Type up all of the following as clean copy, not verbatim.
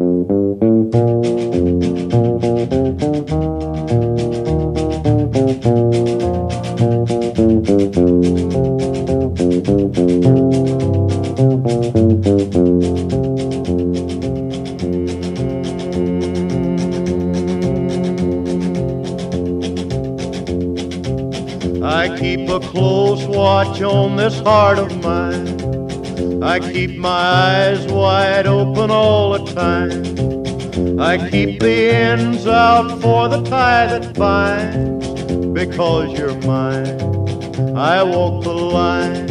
I keep a close watch on this heart of mine. I keep my eyes wide open all the time. I keep the ends out for the tie that binds. Because you're mine, I walk the line.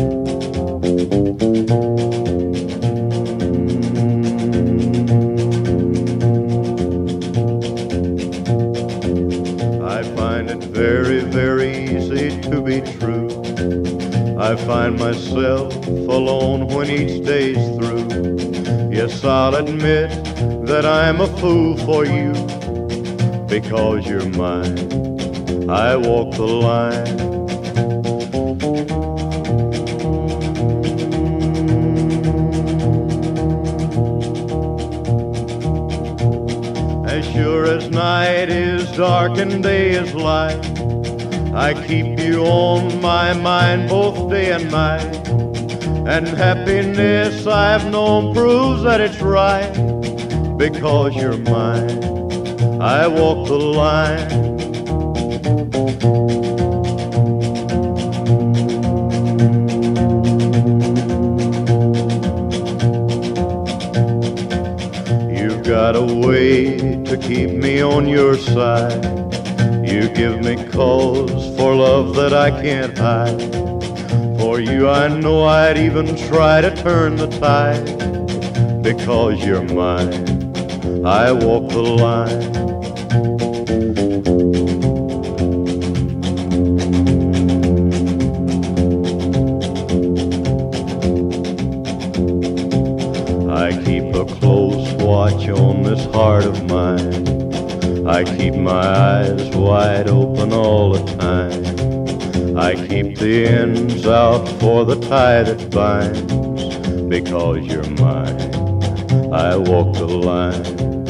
I find it very, very easy to be true. I find myself alone when each day's through. Yes, I'll admit that I'm a fool for you. Because you're mine, I walk the line. As sure as night is dark and day is light, I keep you on my mind both day and night. And happiness I've known proves that it's right. Because you're mine, I walk the line. You've got a way to keep me on your side. You give me cause for love that I can't hide. For you I know I'd even try to turn the tide. Because you're mine, I walk the line. I keep a close watch on this heart of mine. I keep my eyes wide open all the time. I keep the ends out for the tie that binds. Because you're mine, I walk the line.